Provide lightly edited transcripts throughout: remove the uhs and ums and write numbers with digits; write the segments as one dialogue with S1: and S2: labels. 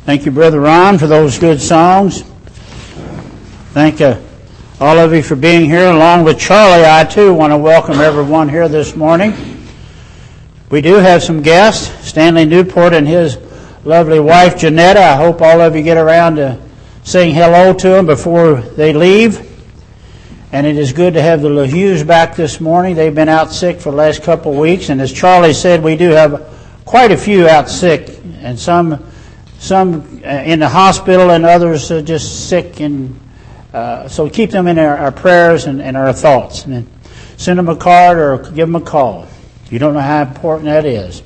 S1: Thank you, Brother Ron, for those good songs. Thank all of you for being here. Along with Charlie, I too want to welcome everyone here this morning. We do have some guests, Stanley Newport and his lovely wife, Janetta. I hope all of you get around to saying hello to them before they leave. And it is good to have the LaHughes back this morning. They've been out sick for the last couple of weeks. And as Charlie said, we do have quite a few out sick, and some in the hospital and others just sick. And so keep them in our prayers and our thoughts. And then send them a card or give them a call. You don't know how important that is.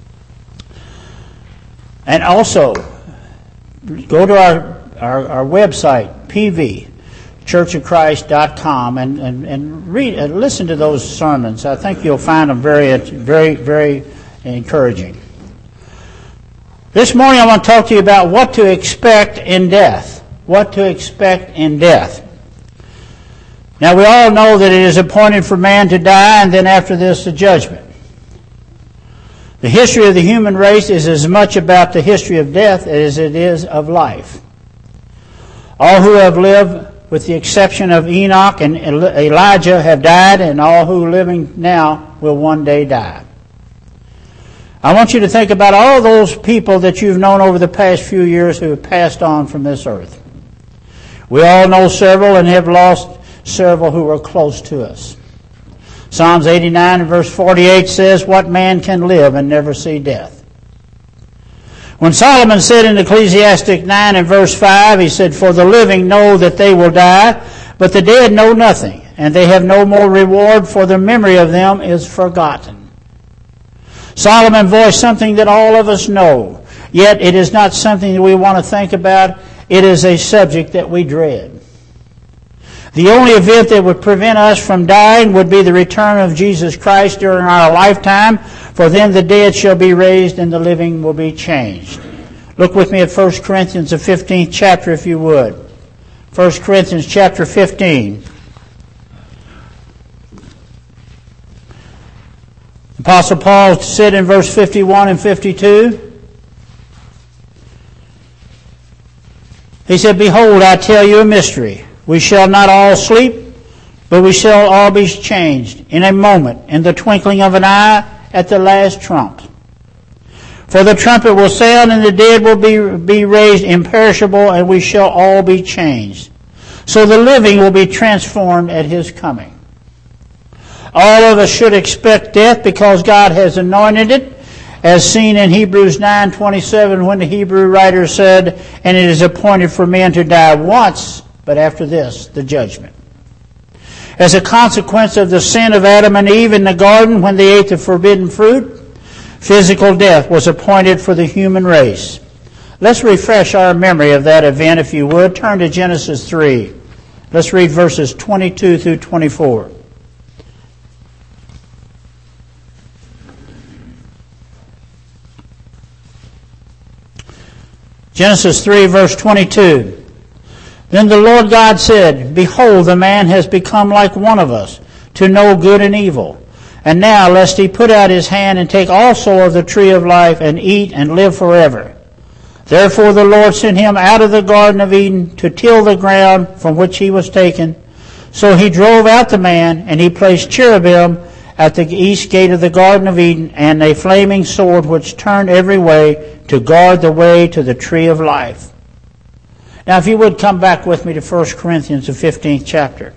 S1: And also, go to our website, pvchurchofchrist.com, and read and listen to those sermons. I think you'll find them very, very, very encouraging. This morning I want to talk to you about what to expect in death. What to expect in death. Now we all know that it is appointed for man to die, and then after this the judgment. The history of the human race is as much about the history of death as it is of life. All who have lived, with the exception of Enoch and Elijah, have died, and all who are living now will one day die. I want you to think about all those people that you've known over the past few years who have passed on from this earth. We all know several and have lost several who were close to us. Psalms 89 and verse 48 says, "What man can live and never see death?" When Solomon said in Ecclesiastes 9 and verse 5, he said, "For the living know that they will die, but the dead know nothing, and they have no more reward, for the memory of them is forgotten." Solomon voiced something that all of us know, yet it is not something that we want to think about. It is a subject that we dread. The only event that would prevent us from dying would be the return of Jesus Christ during our lifetime, for then the dead shall be raised and the living will be changed. Look with me at 1 Corinthians, the 15th chapter, if you would. 1 Corinthians chapter 15. Apostle Paul said in verse 51 and 52, he said, "Behold, I tell you a mystery. We shall not all sleep, but we shall all be changed in a moment, in the twinkling of an eye, at the last trump. For the trumpet will sound, and the dead will be raised imperishable, and we shall all be changed. So the living will be transformed at his coming." All of us should expect death because God has anointed it, as seen in Hebrews 9:27, when the Hebrew writer said, "And it is appointed for men to die once, but after this, the judgment." As a consequence of the sin of Adam and Eve in the garden when they ate the forbidden fruit, physical death was appointed for the human race. Let's refresh our memory of that event, if you would. Turn to Genesis 3. Let's read verses 22 through 24. Genesis 3, verse 22. "Then the Lord God said, Behold, the man has become like one of us, to know good and evil. And now, lest he put out his hand and take also of the tree of life, and eat and live forever. Therefore the Lord sent him out of the Garden of Eden to till the ground from which he was taken. So he drove out the man, and he placed cherubim at the east gate of the Garden of Eden, and a flaming sword which turned every way to guard the way to the tree of life." Now, if you would come back with me to 1 Corinthians, the 15th chapter.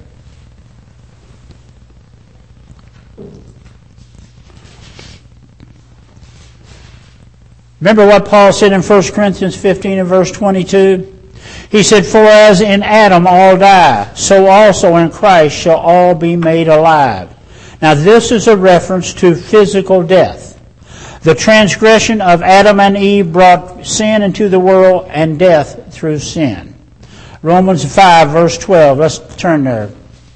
S1: Remember what Paul said in 1 Corinthians 15 and verse 22? He said, "For as in Adam all die, so also in Christ shall all be made alive." Now, this is a reference to physical death. The transgression of Adam and Eve brought sin into the world and death through sin. Romans 5, verse 12. Let's turn there.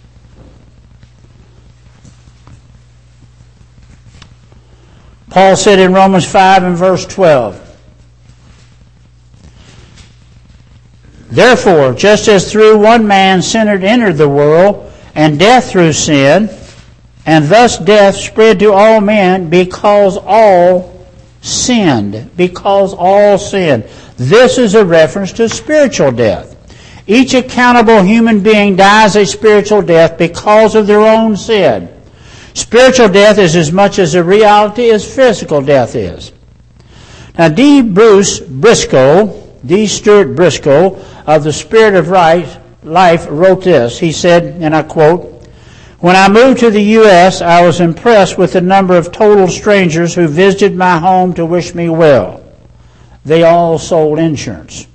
S1: Paul said in Romans 5 and verse 12, "Therefore, just as through one man sin entered the world, and death through sin, and thus death spread to all men because all sinned, because all sinned. This is a reference to spiritual death. Each accountable human being dies a spiritual death because of their own sin. Spiritual death is as much as a reality as physical death is. Now, D. Stuart Briscoe of the Spirit of Life wrote this. He said, and I quote, "When I moved to the U.S., I was impressed with the number of total strangers who visited my home to wish me well. They all sold insurance.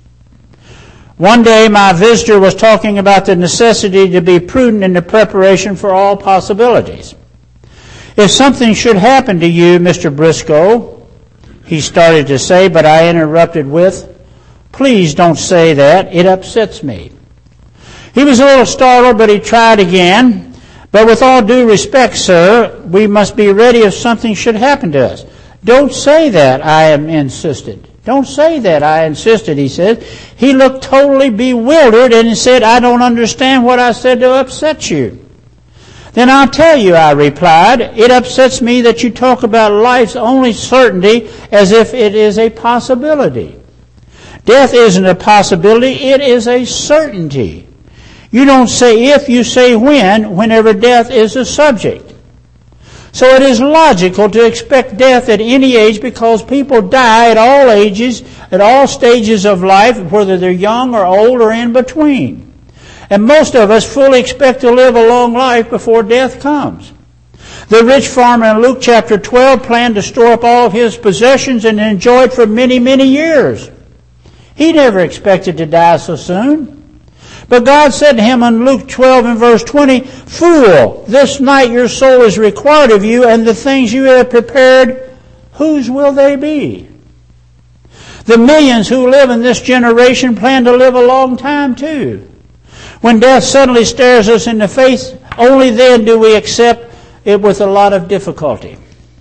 S1: One day, my visitor was talking about the necessity to be prudent in the preparation for all possibilities. 'If something should happen to you, Mr. Briscoe,' he started to say, but I interrupted with, 'Please don't say that. It upsets me.' He was a little startled, but he tried again. 'But with all due respect, sir, we must be ready if something should happen to us.' 'Don't say that,' I insisted. 'Don't say that,' I insisted," he said. He looked totally bewildered and he said, "I don't understand what I said to upset you." "Then I'll tell you," I replied. "It upsets me that you talk about life's only certainty as if it is a possibility. Death isn't a possibility, it is a certainty. You don't say if, you say when, whenever death is a subject. So it is logical to expect death at any age because people die at all ages, at all stages of life, whether they're young or old or in between. And most of us fully expect to live a long life before death comes. The rich farmer in Luke chapter 12 planned to store up all of his possessions and enjoy it for many, many years. He never expected to die so soon. But God said to him in Luke 12 and verse 20, "Fool, this night your soul is required of you, and the things you have prepared, whose will they be?" The millions who live in this generation plan to live a long time too. When death suddenly stares us in the face, only then do we accept it with a lot of difficulty.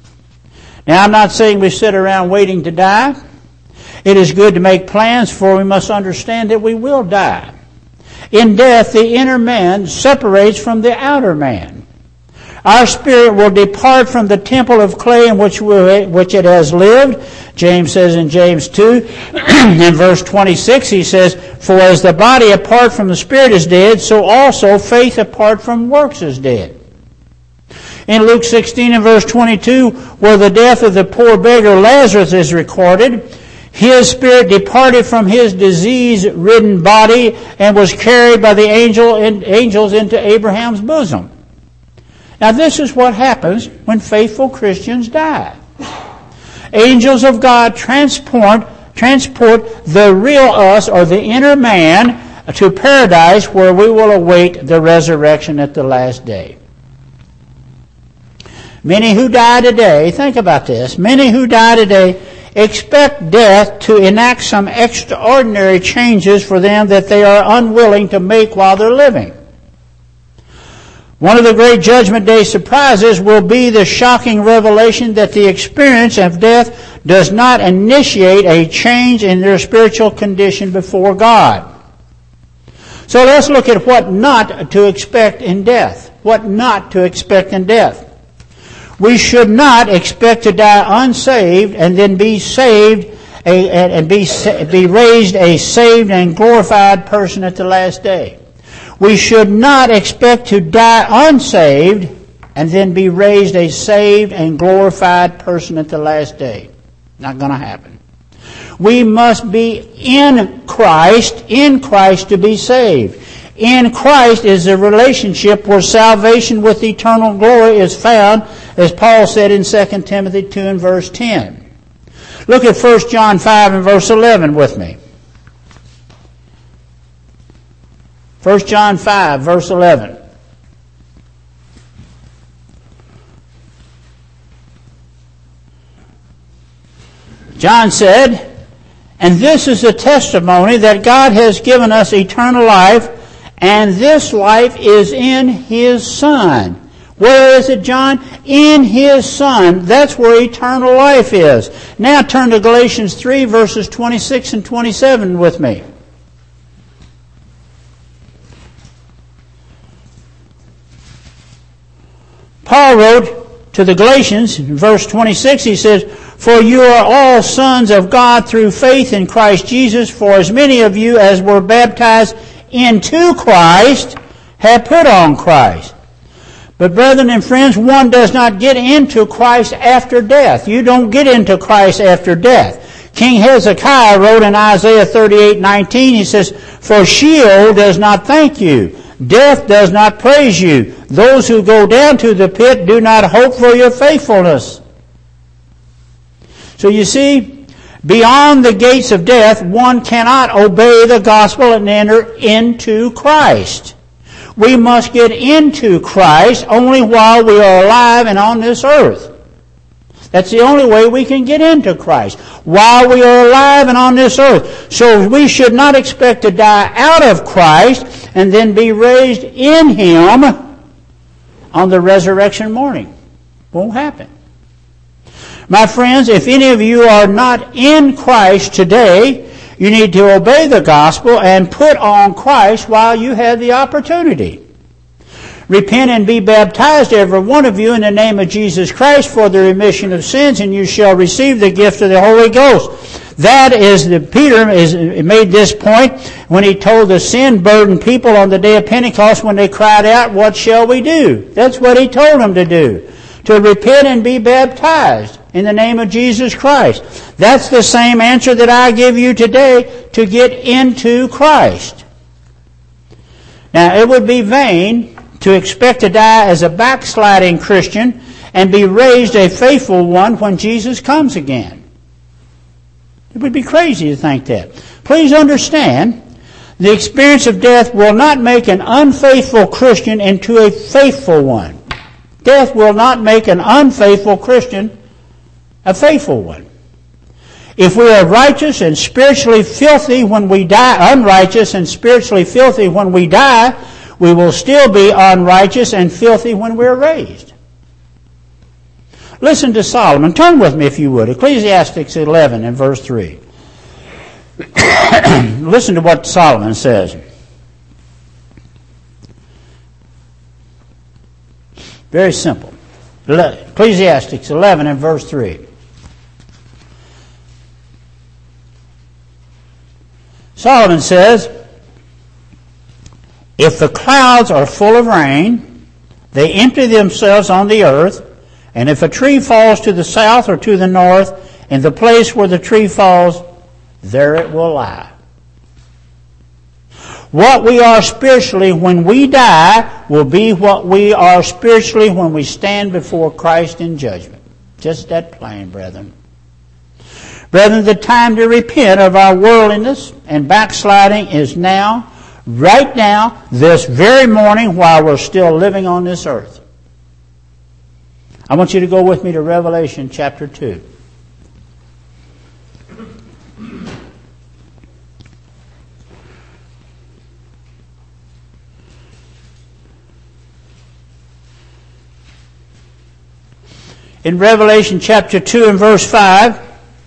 S1: Now, I'm not saying we sit around waiting to die. It is good to make plans, for we must understand that we will die. In death, the inner man separates from the outer man. Our spirit will depart from the temple of clay in which it has lived. James says in James 2, in verse 26, he says, "For as the body apart from the spirit is dead, so also faith apart from works is dead." In Luke 16 and verse 22, where the death of the poor beggar Lazarus is recorded, his spirit departed from his disease-ridden body and was carried by the angels into Abraham's bosom. Now this is what happens when faithful Christians die. Angels of God transport the real us, or the inner man, to paradise, where we will await the resurrection at the last day. Many who die today, think about this, many who die today expect death to enact some extraordinary changes for them that they are unwilling to make while they're living. One of the great Judgment Day surprises will be the shocking revelation that the experience of death does not initiate a change in their spiritual condition before God. So let's look at what not to expect in death. What not to expect in death. We should not expect to die unsaved and then be saved and be raised a saved and glorified person at the last day. We should not expect to die unsaved and then be raised a saved and glorified person at the last day. Not going to happen. We must be in Christ to be saved. In Christ is a relationship where salvation with eternal glory is found, as Paul said in 2 Timothy 2 and verse 10. Look at 1 John 5 and verse 11 with me. 1 John 5, verse 11. John said, "And this is a testimony that God has given us eternal life, and this life is in His Son." Where is it, John? In His Son. That's where eternal life is. Now turn to Galatians 3, verses 26 and 27 with me. Paul wrote, to the Galatians, in verse 26, he says, "For you are all sons of God through faith in Christ Jesus, for as many of you as were baptized into Christ have put on Christ." But brethren and friends, one does not get into Christ after death. You don't get into Christ after death. King Hezekiah wrote in Isaiah 38:19, he says, "For Sheol does not thank you. Death does not praise you. Those who go down to the pit do not hope for your faithfulness." So you see, beyond the gates of death, one cannot obey the gospel and enter into Christ. We must get into Christ only while we are alive and on this earth. That's the only way we can get into Christ, while we are alive and on this earth. So we should not expect to die out of Christ and then be raised in Him on the resurrection morning. Won't happen. My friends, if any of you are not in Christ today, you need to obey the gospel and put on Christ while you have the opportunity. Repent and be baptized, every one of you, in the name of Jesus Christ for the remission of sins, and you shall receive the gift of the Holy Ghost. That is, Peter made this point when he told the sin-burdened people on the day of Pentecost when they cried out, "What shall we do?" That's what he told them to do. To repent and be baptized in the name of Jesus Christ. That's the same answer that I give you today, to get into Christ. Now, it would be vain to expect to die as a backsliding Christian and be raised a faithful one when Jesus comes again. It would be crazy to think that. Please understand, the experience of death will not make an unfaithful Christian into a faithful one. Death will not make an unfaithful Christian a faithful one. If we are righteous and spiritually filthy when we die, unrighteous and spiritually filthy when we die, we will still be unrighteous and filthy when we're raised. Listen to Solomon. Turn with me, if you would. Ecclesiastes 11 and verse 3. Listen to what Solomon says. Very simple. Ecclesiastes 11 and verse 3. Solomon says, "If the clouds are full of rain, they empty themselves on the earth, and if a tree falls to the south or to the north, in the place where the tree falls, there it will lie." What we are spiritually when we die will be what we are spiritually when we stand before Christ in judgment. Just that plain, brethren. Brethren, the time to repent of our worldliness and backsliding is now, right now, this very morning, while we're still living on this earth. I want you to go with me to Revelation chapter 2. In Revelation chapter 2 and verse 5,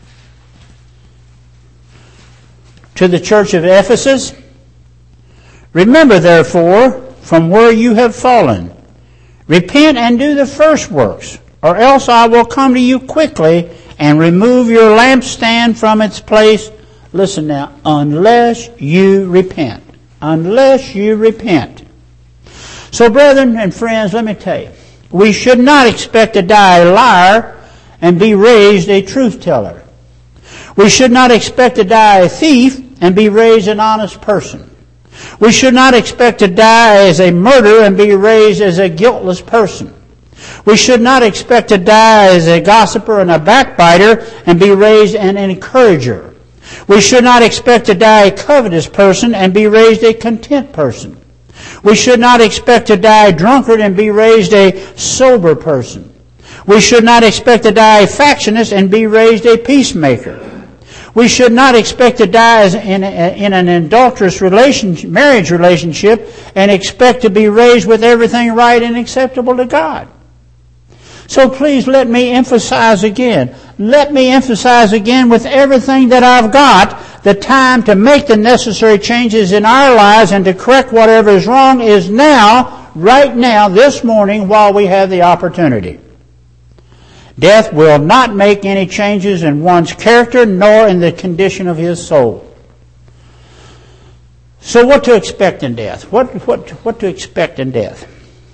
S1: to the church of Ephesus, "Remember, therefore, from where you have fallen, repent and do the first works, or else I will come to you quickly and remove your lampstand from its place." Listen now, unless you repent. Unless you repent. So, brethren and friends, let me tell you, we should not expect to die a liar and be raised a truth teller. We should not expect to die a thief and be raised an honest person. We should not expect to die as a murderer and be raised as a guiltless person. We should not expect to die as a gossiper and a backbiter and be raised an encourager. We should not expect to die a covetous person and be raised a content person. We should not expect to die a drunkard and be raised a sober person. We should not expect to die a factionist and be raised a peacemaker. We should not expect to die in an adulterous marriage relationship and expect to be raised with everything right and acceptable to God. So please let me emphasize again. Let me emphasize again with everything that I've got, the time to make the necessary changes in our lives and to correct whatever is wrong is now, right now, this morning, while we have the opportunity. Death will not make any changes in one's character nor in the condition of his soul. So what to expect in death? What to expect in death?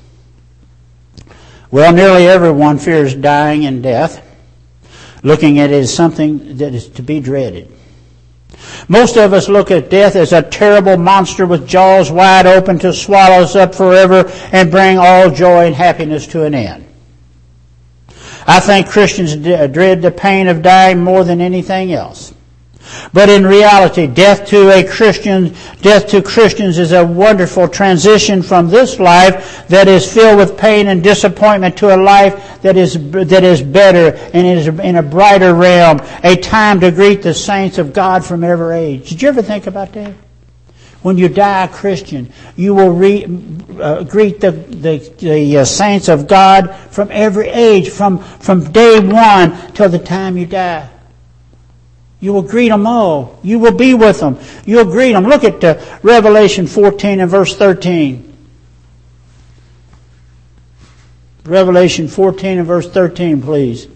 S1: Well, nearly everyone fears dying and death, looking at it as something that is to be dreaded. Most of us look at death as a terrible monster with jaws wide open to swallow us up forever and bring all joy and happiness to an end. I think Christians dread the pain of dying more than anything else. But in reality, death to Christians is a wonderful transition from this life that is filled with pain and disappointment to a life that is better and is in a brighter realm, a time to greet the saints of God from every age. Did you ever think about that? When you die a Christian, you will greet the saints of God from every age, from day one till the time you die. You will greet them all. You will be with them. You'll greet them. Look at Revelation 14 and verse 13. Revelation 14 and verse 13, please.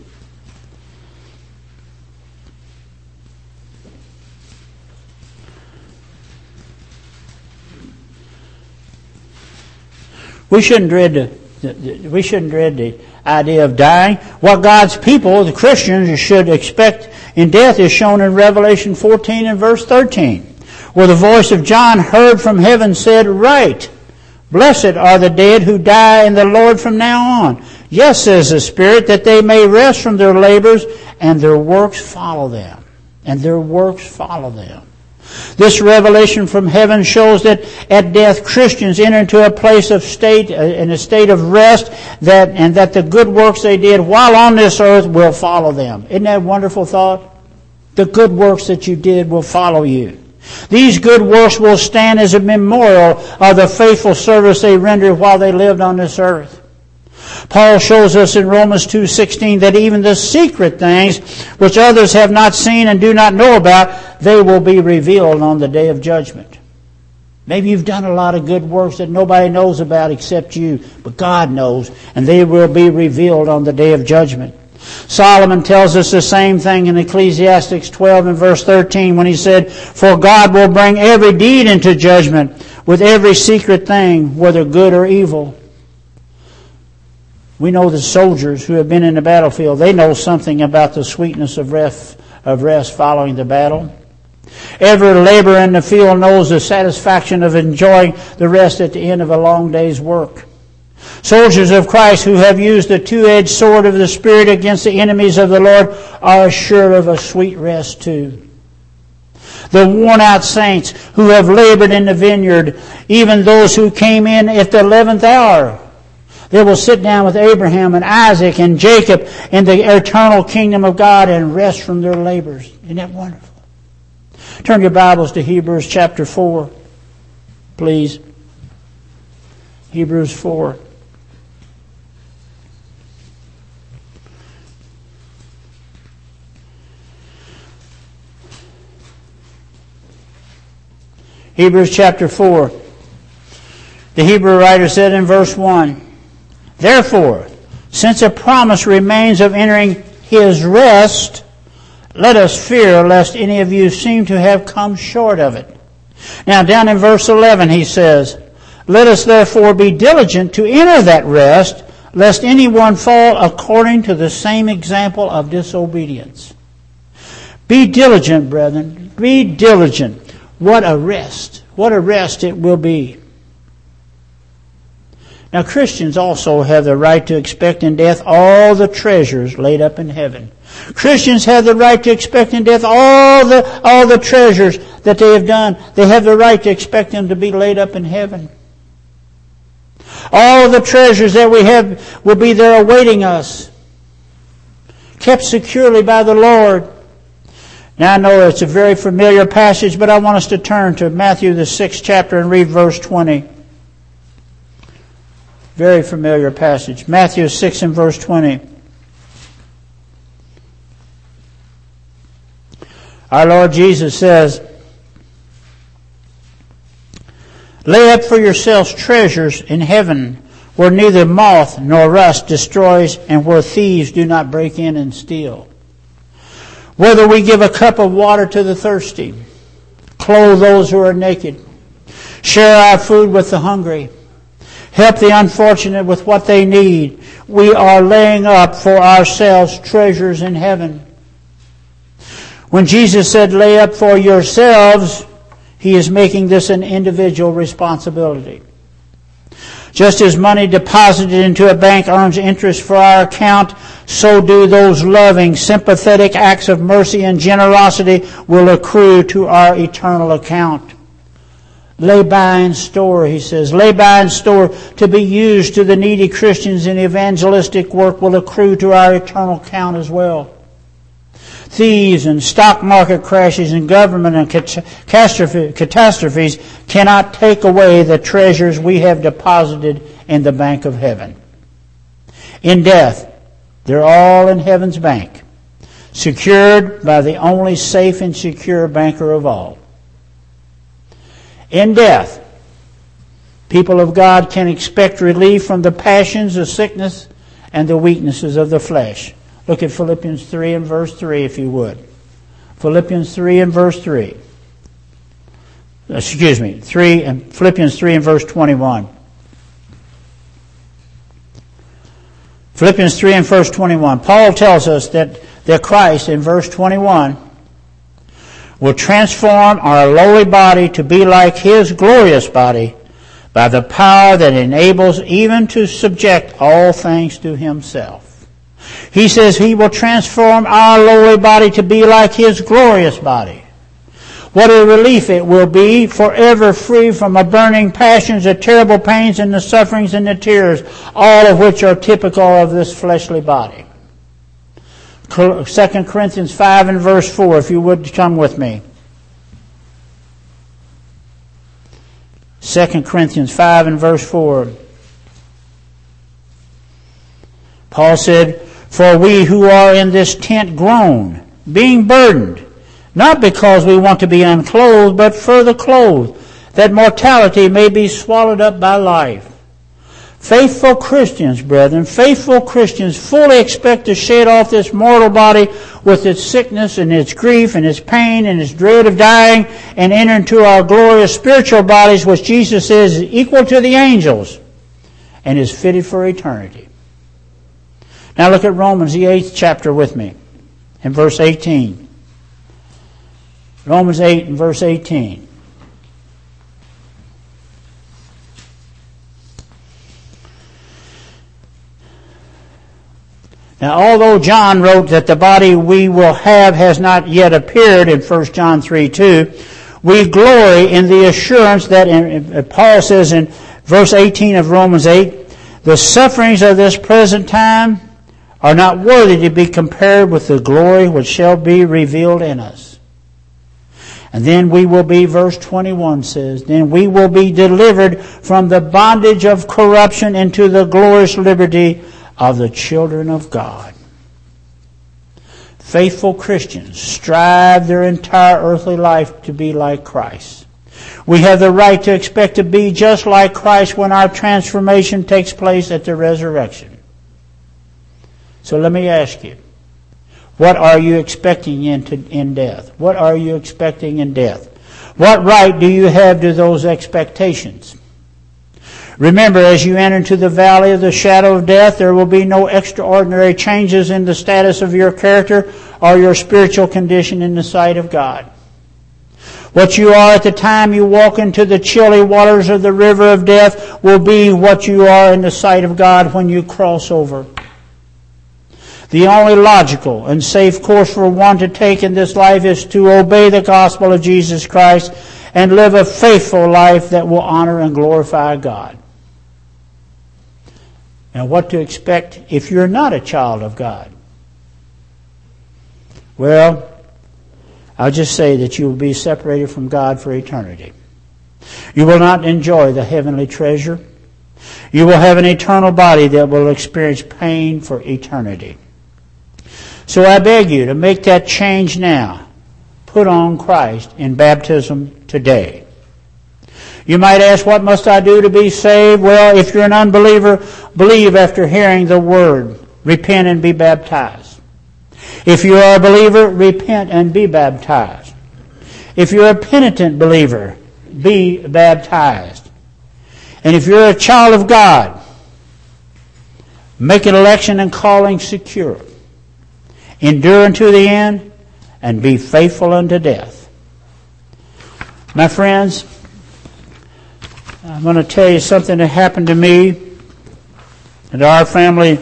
S1: We shouldn't dread the idea of dying. What God's people, the Christians, should expect in death is shown in Revelation 14 and verse 13, where the voice of John heard from heaven said, "Write, blessed are the dead who die in the Lord from now on. Yes, says the Spirit, that they may rest from their labors, and their works follow them." And their works follow them. This revelation from heaven shows that at death Christians enter into a place of in a state of rest, and that the good works they did while on this earth will follow them. Isn't that a wonderful thought? The good works that you did will follow you. These good works will stand as a memorial of the faithful service they rendered while they lived on this earth. Paul shows us in Romans 2:16 that even the secret things which others have not seen and do not know about, they will be revealed on the day of judgment. Maybe you've done a lot of good works that nobody knows about except you, but God knows, and they will be revealed on the day of judgment. Solomon tells us the same thing in Ecclesiastes 12 and verse 13 when he said, "For God will bring every deed into judgment with every secret thing, whether good or evil." We know the soldiers who have been in the battlefield, they know something about the sweetness of rest following the battle. Every laborer in the field knows the satisfaction of enjoying the rest at the end of a long day's work. Soldiers of Christ who have used the two-edged sword of the Spirit against the enemies of the Lord are assured of a sweet rest too. The worn-out saints who have labored in the vineyard, even those who came in at the 11th hour, they will sit down with Abraham and Isaac and Jacob in the eternal kingdom of God and rest from their labors. Isn't that wonderful? Turn your Bibles to Hebrews chapter 4, please. Hebrews 4. Hebrews chapter 4. The Hebrew writer said in verse 1, "Therefore, since a promise remains of entering his rest, let us fear lest any of you seem to have come short of it." Now down in verse 11 he says, "Let us therefore be diligent to enter that rest, lest anyone fall according to the same example of disobedience." Be diligent, brethren. Be diligent. What a rest. What a rest it will be. Now Christians also have the right to expect in death all the treasures laid up in heaven. Christians have the right to expect in death all the treasures that they have done. They have the right to expect them to be laid up in heaven. All the treasures that we have will be there awaiting us, kept securely by the Lord. Now I know it's a very familiar passage, but I want us to turn to Matthew the 6th chapter and read verse 20. Very familiar passage. Matthew 6 and verse 20. Our Lord Jesus says, "Lay up for yourselves treasures in heaven, where neither moth nor rust destroys and where thieves do not break in and steal. Whether we give a cup of water to the thirsty, clothe those who are naked, share our food with the hungry, help the unfortunate with what they need, we are laying up for ourselves treasures in heaven. When Jesus said, lay up for yourselves, He is making this an individual responsibility. Just as money deposited into a bank earns interest for our account, so do those loving, sympathetic acts of mercy and generosity will accrue to our eternal account. Lay by in store, he says. Lay by in store to be used to the needy Christians in evangelistic work will accrue to our eternal account as well. Thieves and stock market crashes and government and catastrophes cannot take away the treasures we have deposited in the bank of heaven. In death, they're all in heaven's bank, secured by the only safe and secure banker of all. In death, people of God can expect relief from the passions of sickness and the weaknesses of the flesh. Look at Philippians 3 and verse 3 if you would. Philippians 3 and verse 3. Philippians 3 and verse 21. Philippians 3 and verse 21. Paul tells us that Christ, in verse 21, will transform our lowly body to be like His glorious body by the power that enables even to subject all things to Himself. He says He will transform our lowly body to be like His glorious body. What a relief it will be, forever free from the burning passions, the terrible pains, and the sufferings and the tears, all of which are typical of this fleshly body. 2 Corinthians 5 and verse 4, if you would come with me. 2 Corinthians 5 and verse 4. Paul said, for we who are in this tent groan, being burdened, not because we want to be unclothed, but further clothed, that mortality may be swallowed up by life. Faithful Christians, brethren, faithful Christians fully expect to shed off this mortal body with its sickness and its grief and its pain and its dread of dying and enter into our glorious spiritual bodies, which Jesus says is equal to the angels and is fitted for eternity. Now look at Romans, the 8th chapter with me, in verse 18. Romans 8 and verse 18. Now, although John wrote that the body we will have has not yet appeared in 1 John 3:2, we glory in the assurance that, Paul says in verse 18 of Romans 8, the sufferings of this present time are not worthy to be compared with the glory which shall be revealed in us. And then we will be, verse 21 says, then we will be delivered from the bondage of corruption into the glorious liberty of the children of God. Faithful Christians strive their entire earthly life to be like Christ. We have the right to expect to be just like Christ when our transformation takes place at the resurrection. So let me ask you, what are you expecting in death? What are you expecting in death? What right do you have to those expectations? Remember, as you enter into the valley of the shadow of death, there will be no extraordinary changes in the status of your character or your spiritual condition in the sight of God. What you are at the time you walk into the chilly waters of the river of death will be what you are in the sight of God when you cross over. The only logical and safe course for one to take in this life is to obey the gospel of Jesus Christ and live a faithful life that will honor and glorify God. Now, what to expect if you're not a child of God? Well, I'll just say that you will be separated from God for eternity. You will not enjoy the heavenly treasure. You will have an eternal body that will experience pain for eternity. So I beg you to make that change now. Put on Christ in baptism today. You might ask, what must I do to be saved? Well, if you're an unbeliever, believe after hearing the word. Repent and be baptized. If you are a believer, repent and be baptized. If you're a penitent believer, be baptized. And if you're a child of God, make an election and calling secure. Endure unto the end and be faithful unto death. My friends, I'm going to tell you something that happened to me and our family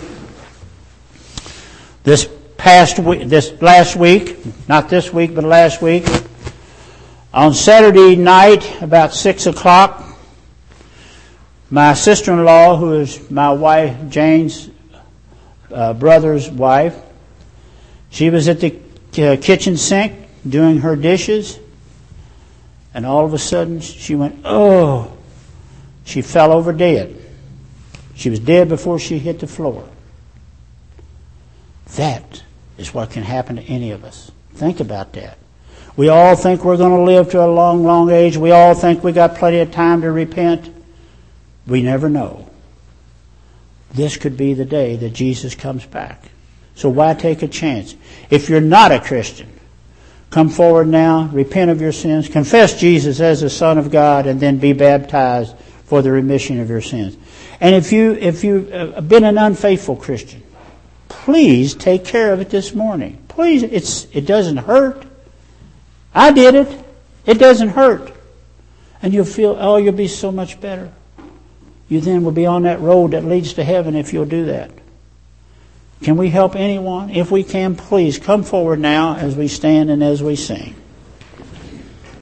S1: this last week, not this week, but last week. On Saturday night, about 6 o'clock, my sister-in-law, who is my wife, Jane's brother's wife, she was at the kitchen sink doing her dishes, and all of a sudden she went, oh! She fell over dead. She was dead before she hit the floor. That is what can happen to any of us. Think about that. We all think we're going to live to a long, long age. We all think we got plenty of time to repent. We never know. This could be the day that Jesus comes back. So why take a chance? If you're not a Christian, come forward now, repent of your sins, confess Jesus as the Son of God, and then be baptized for the remission of your sins. And if you've been an unfaithful Christian, please take care of it this morning. Please, it doesn't hurt. I did it. It doesn't hurt. And you'll feel, you'll be so much better. You then will be on that road that leads to heaven if you'll do that. Can we help anyone? If we can, please come forward now as we stand and as we sing.